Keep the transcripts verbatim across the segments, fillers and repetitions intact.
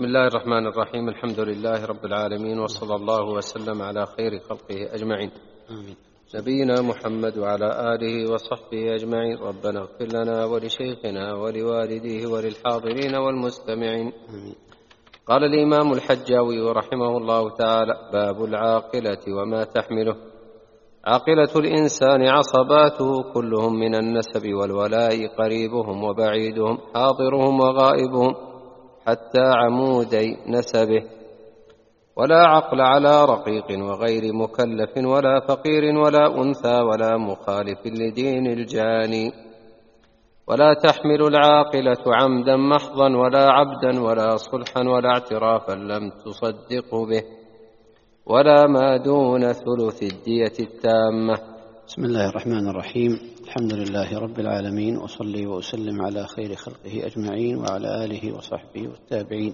بسم الله الرحمن الرحيم. الحمد لله رب العالمين، وصلى الله وسلم على خير خلقه أجمعين. آمين. نبينا محمد وعلى آله وصحبه أجمعين. ربنا اغفر لنا ولشيخنا ولوالديه وللحاضرين والمستمعين. آمين. قال الإمام الحجاوي رحمه الله تعالى: باب العاقلة وما تحمله. عاقلة الإنسان عصباته كلهم من النسب والولاء، قريبهم وبعيدهم، حاضرهم وغائبهم، حتى عمودي نسبه. ولا عقل على رقيق وغير مكلف، ولا فقير ولا أنثى، ولا مخالف لدين الجاني. ولا تحمل العاقلة عمدا محضا، ولا عبدا، ولا صلحا، ولا اعترافا لم تصدقه به، ولا ما دون ثلث الدية التامة. بسم الله الرحمن الرحيم. الحمد لله رب العالمين، وصلي وأسلم على خير خلقه أجمعين وعلى آله وصحبه والتابعين.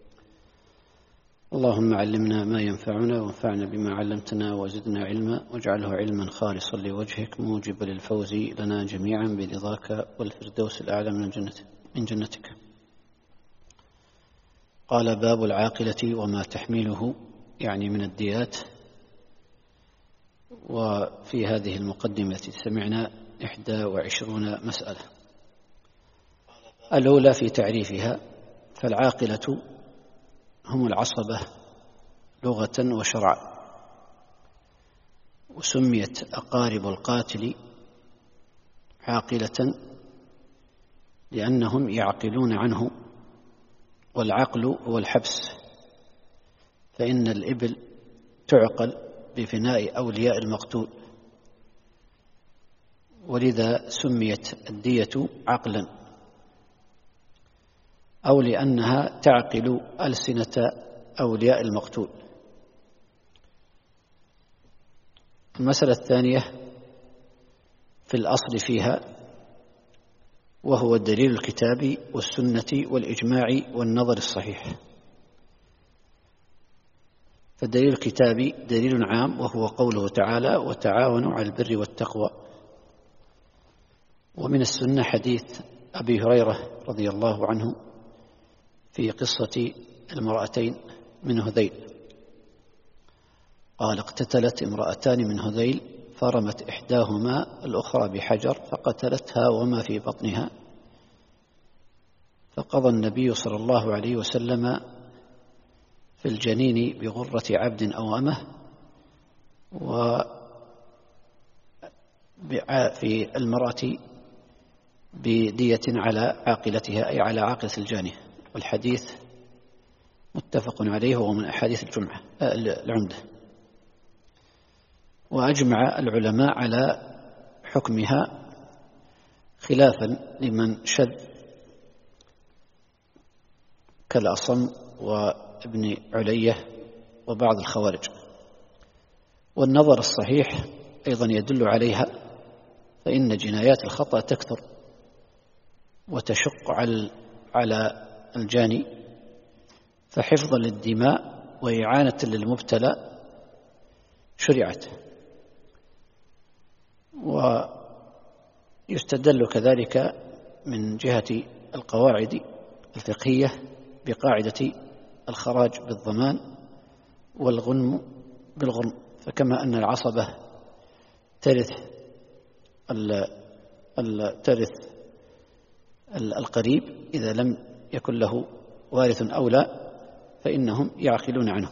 اللهم علمنا ما ينفعنا، وانفعنا بما علمتنا، وزدنا علما، واجعله علما خالصا لوجهك موجبا للفوز لنا جميعا برضاك والفردوس الأعلى من جنتك من جنتك. قال: باب العاقلة وما تحمله، يعني من الديات. وفي هذه المقدمة سمعنا إحدى وعشرون مسألة. الأولى في تعريفها: فالعاقلة هم العصبة لغة وشرعا، وسميت أقارب القاتل عاقلة لأنهم يعقلون عنه، والعقل هو الحبس، فإن الإبل تعقل بفناء أولياء المقتول، ولذا سميت الدية عقلا، أو لأنها تعقل ألسنة أولياء المقتول. المسألة الثانية في الأصل فيها، وهو الدليل الكتابي والسنة والإجماع والنظر الصحيح. فالدليل الكتابي دليل عام، وهو قوله تعالى: وتعاونوا على البر والتقوى. ومن السنة حديث أبي هريرة رضي الله عنه في قصة المرأتين من هذيل، قال: اقتتلت امرأتان من هذيل، فرمت إحداهما الأخرى بحجر فقتلتها وما في بطنها، فقضى النبي صلى الله عليه وسلم في الجنين بغرة عبد أو أمه، وفي المرأة بدية على عاقلتها، أي على عاقلة الجاني. والحديث متفق عليه، وهو من أحاديث الجمعة العمدة. وأجمع العلماء على حكمها، خلافا لمن شذ كالأصم وابن علية وبعض الخوارج. والنظر الصحيح أيضا يدل عليها، فإن جنايات الخطأ تكثر وتشق على الجاني، فحفظا للدماء وإعانة للمبتلى شرعت. ويستدل كذلك من جهة القواعد الفقهية بقاعدة الخراج بالضمان والغنم بالغرم، فكما أن العصبة ترث ترث القريب إذا لم يكن له وارث أولى، فإنهم يعقلون عنه.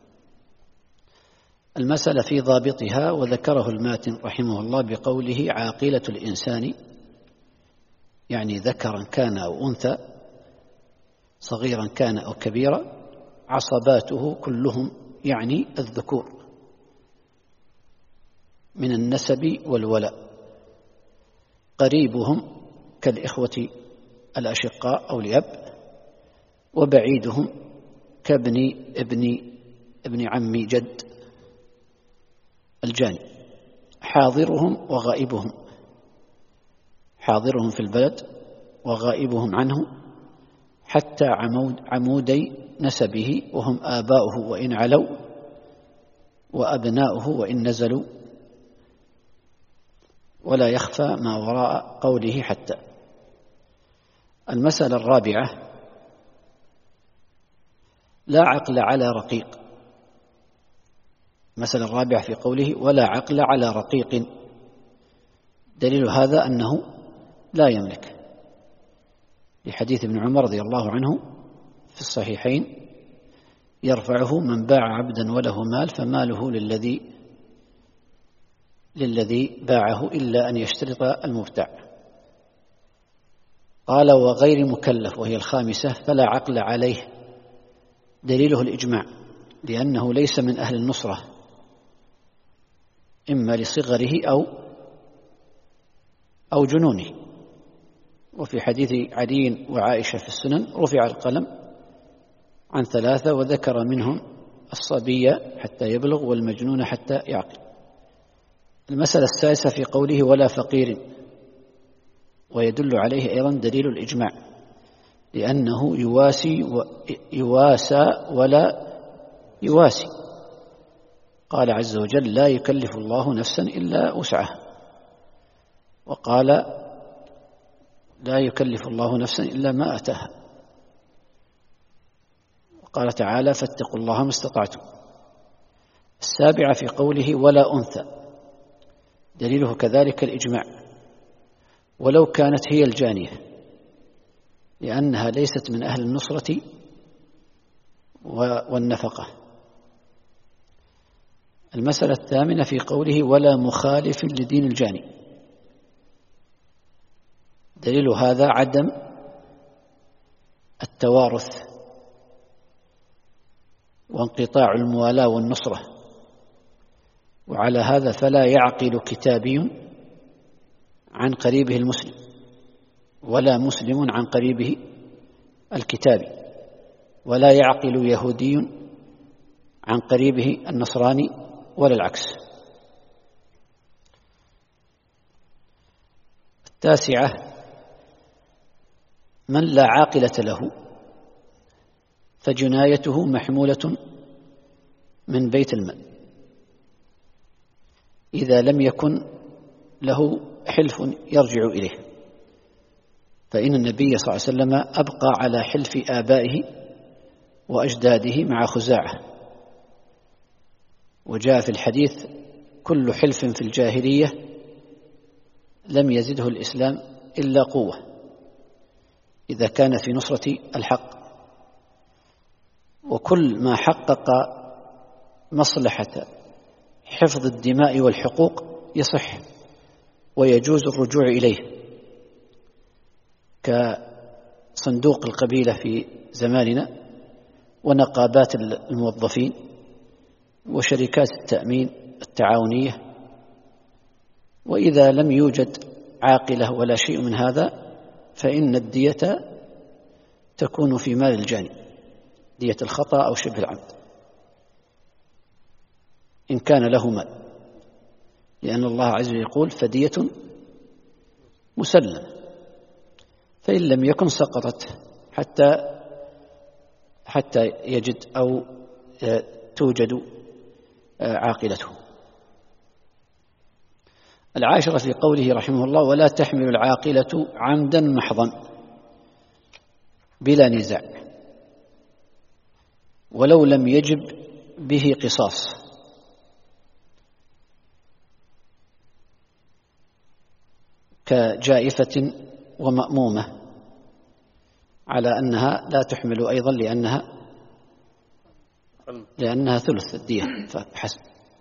المسألة في ضابطها، وذكره الماتن رحمه الله بقوله: عاقلة الإنسان، يعني ذكرا كان أو أنثى، صغيرا كان أو كبيرا، عصباته كلهم، يعني الذكور، من النسب والولاء، قريبهم كالإخوة الأشقاء أو الأب، وبعيدهم كابن ابن ابن عم جد الجاني، حاضرهم وغائبهم، حاضرهم في البلد وغائبهم عنه، حتى عمود عمودي نسبه، وهم آباؤه وإن علوا، وأبناؤه وإن نزلوا، ولا يخفى ما وراء قوله حتى. المسألة الرابعة لا عقل على رقيق. المسألة الرابعة في قوله ولا عقل على رقيق، دليل هذا أنه لا يملك، لحديث ابن عمر رضي الله عنه في الصحيحين يرفعه من باع عبدا وله مال فماله للذي للذي باعه إلا أن يشترط المبتاع. قال وغير مكلف، وهي الخامسة، فلا عقل عليه، دليله الإجماع، لأنه ليس من أهل النصرة إما لصغره أو أو جنونه. وفي حديث علي وعائشة في السنن رفع القلم عن ثلاثة وذكر منهم الصبي حتى يبلغ والمجنون حتى يعقل. المسألة السادسة في قوله ولا فقير، ويدل عليه أيضا دليل الإجماع، لأنه يواسي يواسى ولا يواسي. قال عز وجل لا يكلف الله نفسا إلا وسعها، وقال لا يكلف الله نفسا إلا ما أتاها، وقال تعالى فاتقوا الله ما استطعتم. السابعة في قوله ولا أنثى، دليله كذلك الإجماع، ولو كانت هي الجانية، لأنها ليست من أهل النصرة والنفقة. المسألة الثامنة في قوله ولا مخالف لدين الجاني، دليل هذا عدم التوارث وانقطاع الموالاة والنصرة، وعلى هذا فلا يعقل كتابي عن قريبه المسلم، ولا مسلم عن قريبه الكتابي، ولا يعقل يهودي عن قريبه النصراني، ولا العكس. التاسعة من لا عاقلة له فجنايته محمولة من بيت المال إذا لم يكن له حلف يرجع إليه، فإن النبي صلى الله عليه وسلم أبقى على حلف آبائه وأجداده مع خزاعة، وجاء في الحديث كل حلف في الجاهلية لم يزده الإسلام إلا قوة إذا كان في نصرة الحق، وكل ما حقق مصلحة حفظ الدماء والحقوق يصح ويجوز الرجوع إليه، كصندوق القبيلة في زماننا ونقابات الموظفين وشركات التأمين التعاونية. وإذا لم يوجد عاقلة ولا شيء من هذا فإن الدية تكون في مال الجاني، دية الخطأ أو شبه العمد إن كان له مال، لأن الله عز وجل يقول فدية مسلمة، فإن لم يكن سقطت حتى حتى يجد أو توجد عاقلته. العاشرة في قوله رحمه الله ولا تحمل العاقلة عمدا محضا بلا نزاع ولو لم يجب به قصاص، كجائفة ومأمومة، على أنها لا تحمل أيضا لأنها لأنها ثلث الدية فحسب.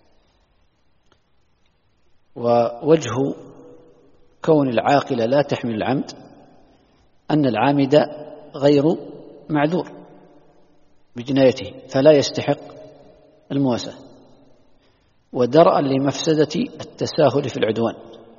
ووجه كون العاقلة لا تحمل العمد أن العامد غير معذور بجنايته فلا يستحق المواساة، ودرءا لمفسدة التساهل في العدوان.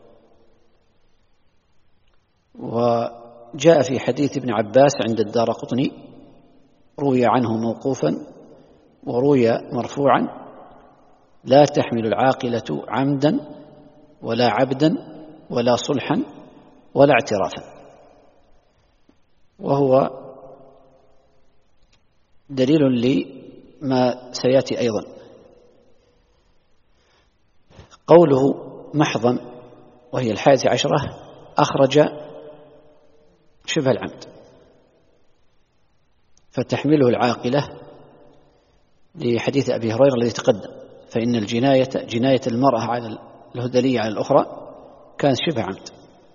وجاء في حديث ابن عباس عند الدارقطني روي عنه موقوفا وروي مرفوعا لا تحمل العاقلة عمدا ولا عبدا ولا صلحا ولا اعترافا، وهو دليل لما سيأتي أيضا. قوله محضا وهي الحادية عشرة أخرج شبه العمد، فتحمله العاقلة لحديث أبي هريرة الذي تقدم، فإن الجناية جناية المرأة على الهذلية على الأخرى كانت شبه عمد،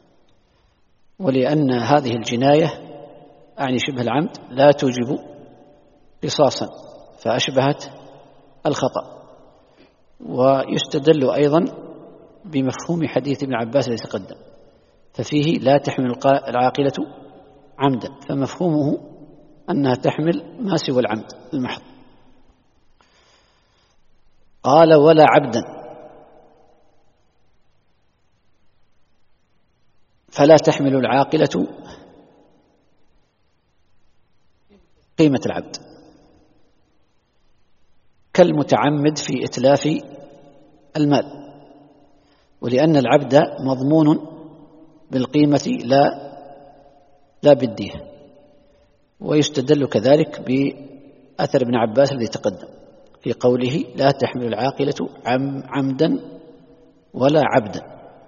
ولأن هذه الجناية أعني شبه العمد لا توجب قصاصا فأشبهت الخطأ. ويستدل أيضا بمفهوم حديث ابن عباس الذي تقدم، ففيه لا تحمل العاقلة عمدا، فمفهومه أنها تحمل ما سوى العمد المحض. قال ولا عبدا، فلا تحمل العاقلة قيمة العبد كالمتعمد في إتلاف المال، ولأن العبد مضمون بالقيمة لا لا بالدية. ويستدل كذلك بأثر ابن عباس الذي تقدم في قوله لا تحمل العاقلة عم عمدا ولا عبدا.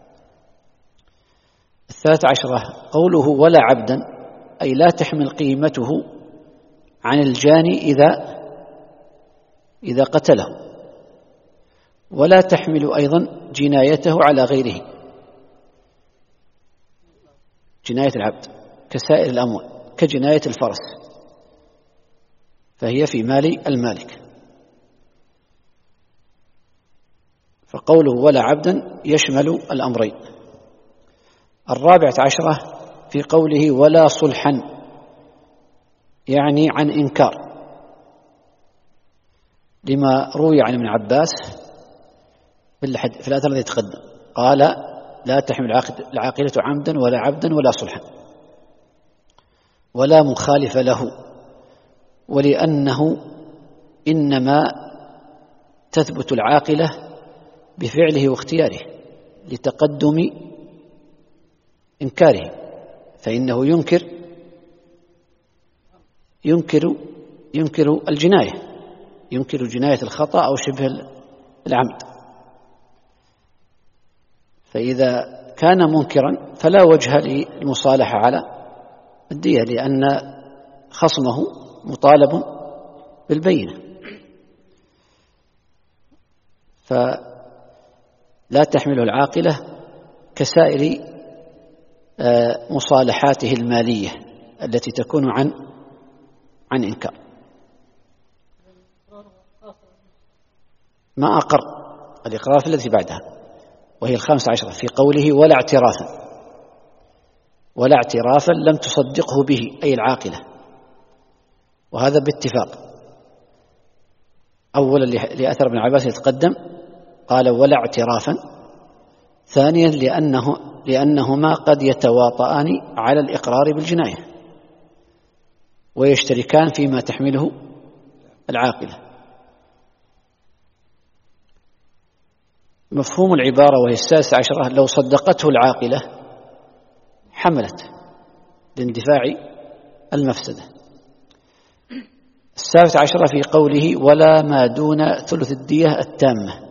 الثالث عشرة قوله ولا عبدا، أي لا تحمل قيمته عن الجاني إذا إذا قتله، ولا تحمل أيضا جنايته على غيره، جناية العبد كسائر الأموال كجناية الفرس، فهي في مال المالك. فقوله ولا عبدا يشمل الأمرين. الرابعة عشرة في قوله ولا صلحا، يعني عن إنكار، لما روي عن ابن عباس في الأثر الذي تقدم، قال لا تحمل العاقلة عمدا ولا عبدا ولا صلحا ولا مخالف له، ولأنه إنما تثبت العاقلة بفعله واختياره لتقدم إنكاره، فإنه ينكر ينكر ينكر الجناية، ينكر جناية الخطأ أو شبه العمد. فإذا كان منكرا فلا وجه للمصالحة على الدية، لأن خصمه مطالب بالبينة. فلا تحمله العاقلة كسائر مصالحاته المالية التي تكون عن عن إنكار. ما أقر الإقرار في التي بعدها، وهي الخامسة عشرة في قوله ولا اعترافا، ولا اعترافا لم تصدقه به أي العاقلة، وهذا باتفاق. أولا لأثر ابن عباس يتقدم قال ولا اعترافا، ثانيا لأنه لأنهما قد يتواطئان على الإقرار بالجناية ويشتركان فيما تحمله العاقلة. مفهوم العبارة وهي السادسة عشرة لو صدقته العاقلة حملت لاندفاع المفسدة. السابعة عشرة في قوله ولا ما دون ثلث الدية التامة،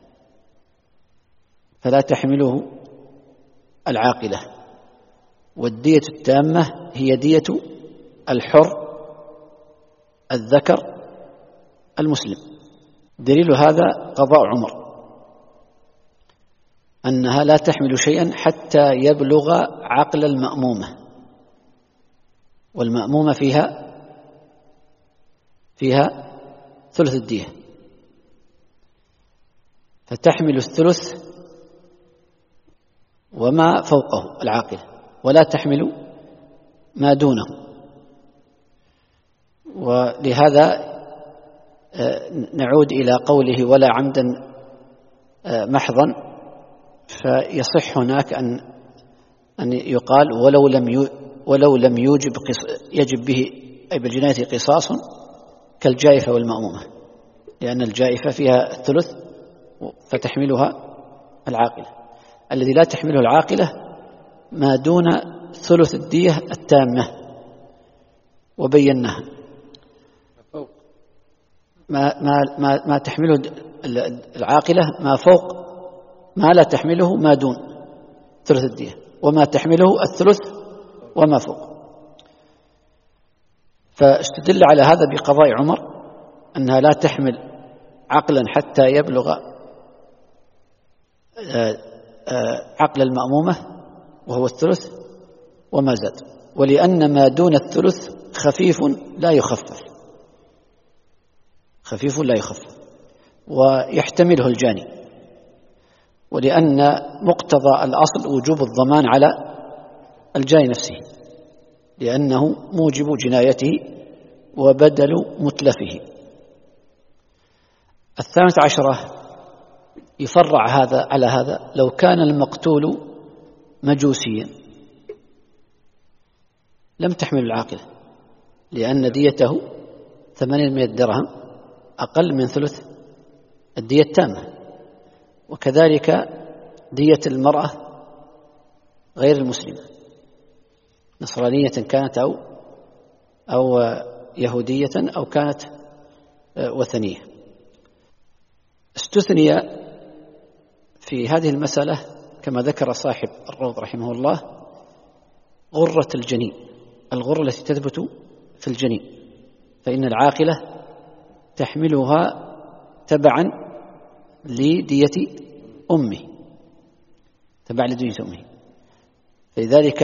فلا تحمله العاقلة، والدية التامة هي دية الحر الذكر المسلم. دليل هذا قضاء عمر أنها لا تحمل شيئا حتى يبلغ عقل المأمومة، والمأمومة فيها فيها ثلث الدية، فتحمل الثلث وما فوقه العاقلة، ولا تحمل ما دونه. ولهذا نعود إلى قوله ولا عمدا محضا، فيصح هناك أن أن يقال ولو لم ولو لم يوجب يجب به أي بالجناية قصاص كالجائفة والمأمومة، لأن الجائفة فيها الثلث فتحملها العاقلة. الذي لا تحمله العاقلة ما دون ثلث الدية التامة، وبيناها. ما ما ما, ما تحمله العاقلة ما فوق ما لا تحمله ما دون ثلث الدية، وما تحمله الثلث وما فوق. فاستدل على هذا بقضاء عمر أنها لا تحمل عقلا حتى يبلغ عقل المأمومة وهو الثلث وما زاد، ولأن ما دون الثلث خفيف لا يخفف، خفيف لا يخفف ويحتمله الجاني، ولأن مقتضى الأصل وجوب الضمان على الجاني نفسه لأنه موجب جنايته وبدل متلفه. الثامنة عشرة يفرع هذا على هذا: لو كان المقتول مجوسيا لم تحمل العاقلة، لأن ديته ثمانمائة درهم أقل من ثلث الدية التامة، وكذلك دية المرأة غير المسلمة نصرانية كانت أو أو يهودية أو كانت وثنية. استثني في هذه المسألة كما ذكر صاحب الروض رحمه الله غرة الجنين، الغرة التي تثبت في الجنين، فإن العاقلة تحملها تبعا لدية أمه، تبع لدية أمه، فلذلك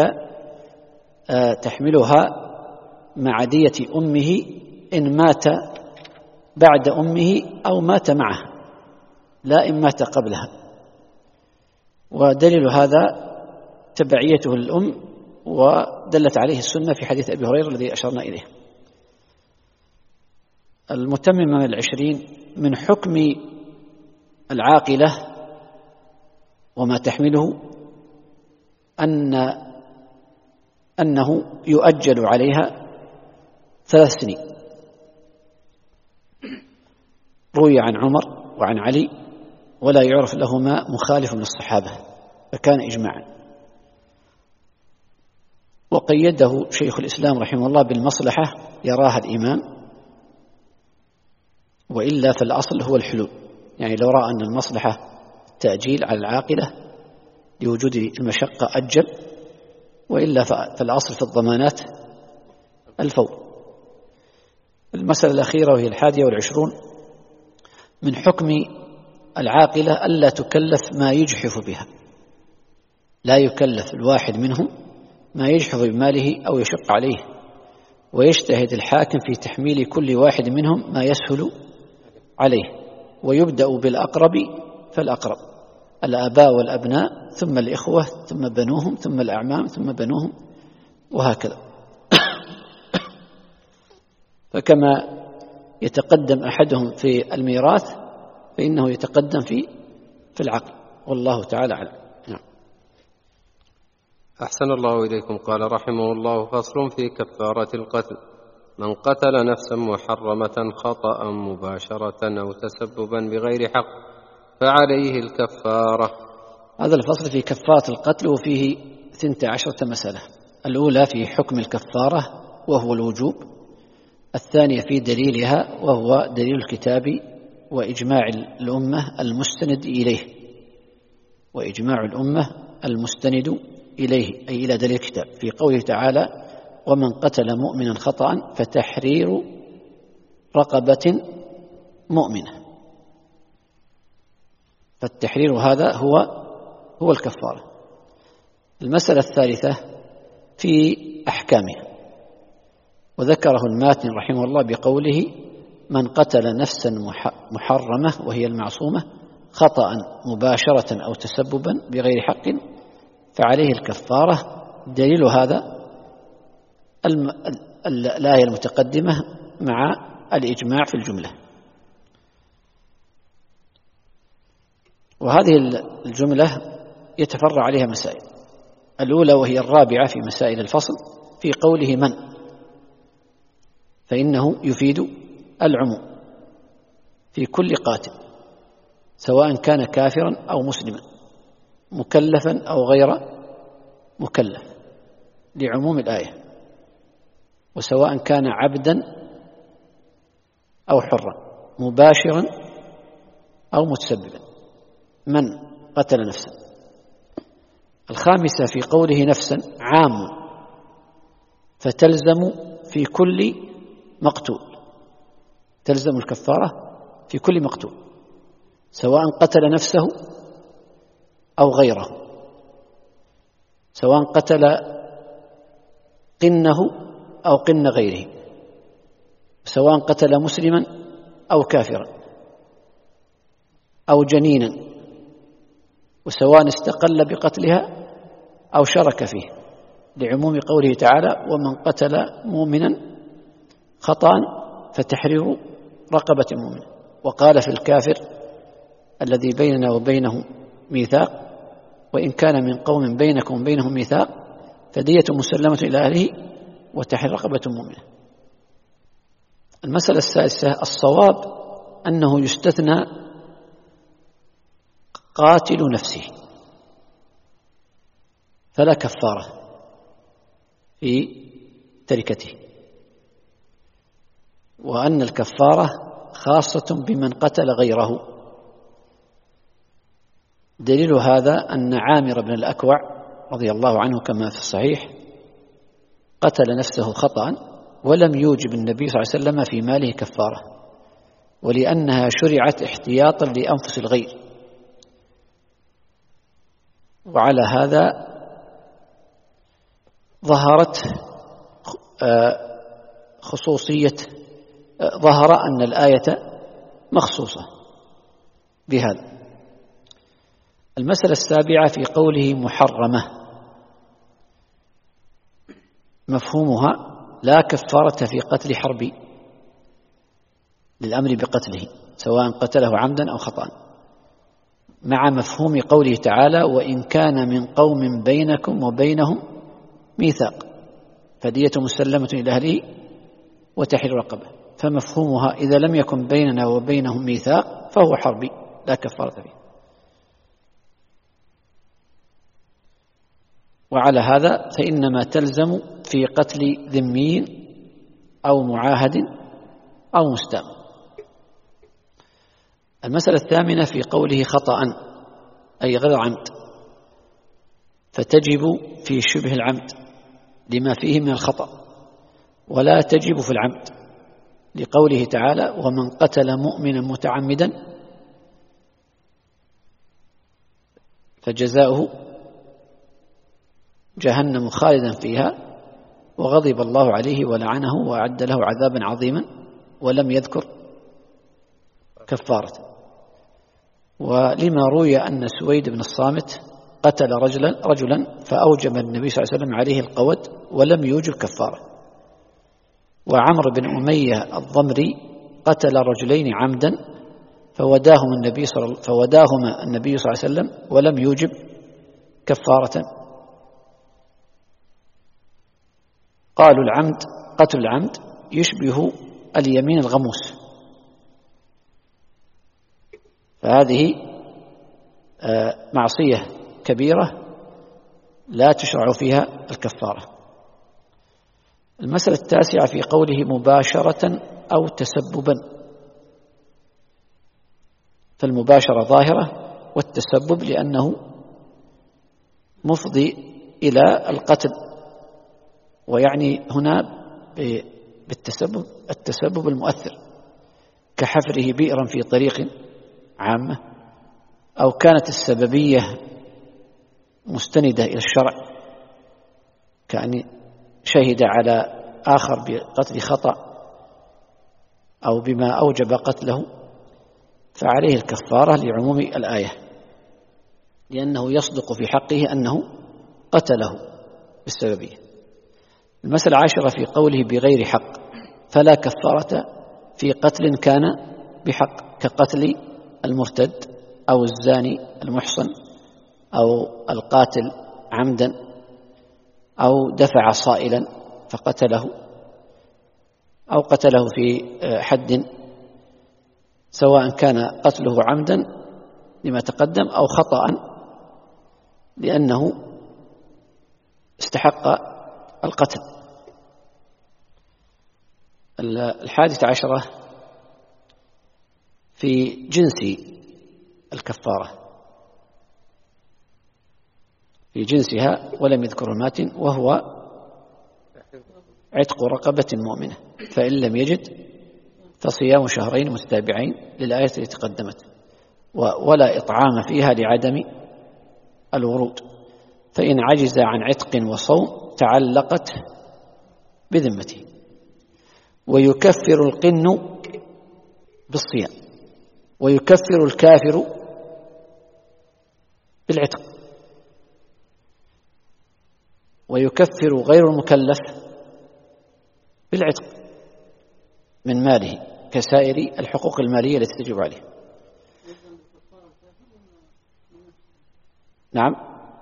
تحملها مع دية أمه إن مات بعد أمه أو مات معها، لا إن مات قبلها. ودليل هذا تبعيته للأم، ودلت عليه السنة في حديث أبي هريرة الذي أشرنا إليه. المتمم من العشرين: من حكم العاقلة وما تحمله أن أنه يؤجل عليها ثلاث سنين. روي عن عمر وعن علي ولا يعرف لهما مخالف من الصحابة، فكان إجماعا. وقيده شيخ الإسلام رحمه الله بالمصلحة يراها الإمام، وإلا فالأصل هو الحلول، يعني لو رأى أن المصلحة التأجيل على العاقلة لوجود المشقة أجل، وإلا فالأصل في الضمانات الفور. المسألة الأخيرة وهي الحادية والعشرون: من حكم العاقلة ألا تكلف ما يجحف بها، لا يكلف الواحد منهم ما يجحف بماله أو يشق عليه، ويجتهد الحاكم في تحميل كل واحد منهم ما يسهل عليه، ويبدأ بالأقرب فالأقرب، الآباء والأبناء ثم الإخوة ثم بنوهم ثم الأعمام ثم بنوهم وهكذا. فكما يتقدم أحدهم في الميراث فإنه يتقدم في في العقل، والله تعالى أعلم. نعم. أحسن الله إليكم. قال رحمه الله: فصل في كفارة القتل: من قتل نفسا محرمة خطأ مباشرة أو تسببا بغير حق فعليه الكفارة. هذا الفصل في كفارة القتل وفيه ثنتا عشرة مسألة. الأولى في حكم الكفارة وهو الوجوب، الثانية في دليلها وهو دليل الكتاب وإجماع الأمة المستند إليه، وإجماع الأمة المستند إليه أي إلى دليل الكتاب، في قوله تعالى: ومن قتل مؤمنا خطأ فتحرير رقبة مؤمنة. فالتحرير هذا هو هو الكفارة. المسألة الثالثة في أحكامها، وذكره الماتن رحمه الله بقوله: من قتل نفسا محرمة وهي المعصومة خطأ مباشرة أو تسببا بغير حق فعليه الكفارة. دليل هذا الآية المتقدمة مع الإجماع في الجملة. وهذه الجملة يتفرع عليها مسائل. الأولى وهي الرابعة في مسائل الفصل في قوله من، فإنه يفيد العموم في كل قاتل سواء كان كافرا أو مسلما، مكلفا أو غير مكلف، لعموم الآية، وسواء كان عبدا أو حرا، مباشرا أو متسببا، من قتل نفسا. الخامسة في قوله نفسا عام، فتلزم في كل مقتول، تلزم الكفارة في كل مقتول، سواء قتل نفسه أو غيره، سواء قتل قنه أو قن غيره، سواء قتل مسلما أو كافرا أو جنينا، وسواء استقل بقتلها أو شرك فيه، لعموم قوله تعالى: ومن قتل مؤمنا خطأ فتحرير رقبة مؤمن. وقال في الكافر الذي بيننا وبينه ميثاق: وإن كان من قوم بينكم وبينهم ميثاق فدية مسلمة إلى أهله وتحرير رقبة مؤمنة. المسألة السادسة: الصواب أنه يستثنى قاتل نفسه فلا كفارة في تركته، وأن الكفارة خاصة بمن قتل غيره. دليل هذا أن عامر بن الأكوع رضي الله عنه كما في الصحيح قتل نفسه خطأ ولم يوجب النبي صلى الله عليه وسلم في ماله كفارة، ولأنها شرعت احتياطا لأنفس الغير. وعلى هذا ظهرت خصوصية ظهر أن الآية مخصوصة بهذا. المسألة السابعة في قوله محرمة، مفهومها: لا كفارة في قتل حربي للأمر بقتله سواء قتله عمدا أو خطأ، مع مفهوم قوله تعالى: وإن كان من قوم بينكم وبينهم ميثاق فدية مسلمة إلى أهله وتحرير رقبة. فمفهومها: إذا لم يكن بيننا وبينهم ميثاق فهو حربي لا كفارة فيه. وعلى هذا فإنما تلزم في قتل ذمي أو معاهد أو مستأمن. المسألة الثامنة في قوله خطأ أي غير عمد، فتجب في شبه العمد لما فيه من الخطأ، ولا تجب في العمد لقوله تعالى: ومن قتل مؤمنا متعمدا فجزاؤه جهنم خالدا فيها وغضب الله عليه ولعنه وأعد له عذابا عظيما، ولم يذكر كفارة. ولما روي أن سويد بن الصامت قتل رجلا رجلا فأوجب النبي صلى الله عليه وسلم عليه القود ولم يوجب كفارة. وعمرو بن أمية الضمري قتل رجلين عمدا فوداهما النبي صلى فوداهما النبي صلى الله عليه وسلم ولم يوجب كفارة. قالوا العمد قتل العمد يشبه اليمين الغموس، فهذه معصية كبيرة لا تشرع فيها الكفارة. المسألة التاسعة في قوله مباشرة أو تسببا، فالمباشرة ظاهرة والتسبب لأنه مفضي إلى القتل، ويعني هنا بالتسبب التسبب المؤثر كحفره بئرا في طريق عامة، أو كانت السببية مستندة إلى الشرع كأن شهد على آخر بقتل خطأ أو بما أوجب قتله، فعليه الكفارة لعموم الآية، لأنه يصدق في حقه أنه قتله بالسببية. المسألة العاشرة في قوله بغير حق، فلا كفارة في قتل كان بحق كقتل المرتد أو الزاني المحصن أو القاتل عمدا أو دفع صائلا فقتله أو قتله في حد، سواء كان قتله عمدا لما تقدم أو خطأ لأنه استحق القتل. الحادثة عشرة في جنس الكفارة، في جنسها ولم يذكر الماتن، وهو عتق رقبة مؤمنة، فإن لم يجد فصيام شهرين متتابعين للآية التي تقدمت، ولا إطعام فيها لعدم الورود، فإن عجز عن عتق وصوم تعلقت بذمته. ويكفر القن بالصيام، ويكفر الكافر بالعتق، ويكفر غير المكلف بالعتق من ماله كسائر الحقوق المالية التي تجب عليه. نعم،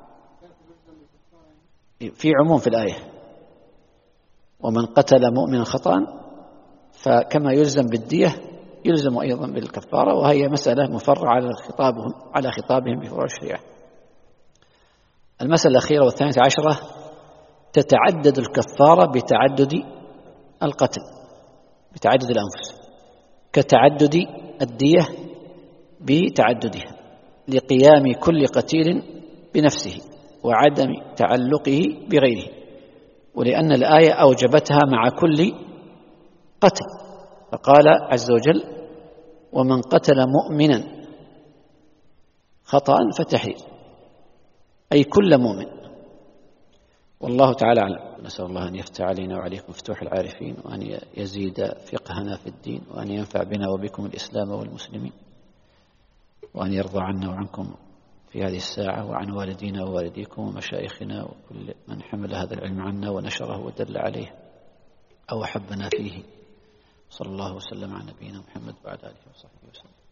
في عموم في الآية: ومن قتل مؤمنا خطأ فكما يلزم بالدية يلزم أيضا بالكفارة، وهي مسألة مفرعة على خطابهم على خطابهم بفروع الشريعة. المسألة الأخيرة والثانية عشرة: تتعدد الكفارة بتعدد القتل، بتعدد الأنفس، كتعدد الدية بتعددها لقيام كل قتيل بنفسه وعدم تعلقه بغيره، ولأن الآية أوجبتها مع كل قتل، فقال عز وجل: ومن قتل مؤمنا خطأ فتحرير، أي كل مؤمن. والله تعالى أعلم. نسأل الله أن يفتح علينا وعليكم فتوح العارفين، وأن يزيد فقهنا في الدين، وأن ينفع بنا وبكم الإسلام والمسلمين، وأن يرضى عنا وعنكم في هذه الساعة، وعن والدينا ووالديكم ومشايخنا وكل من حمل هذا العلم عنا ونشره ودل عليه أو أحبنا فيه. صلى الله وسلم على نبينا محمد وعلى آله وصحبه وسلم.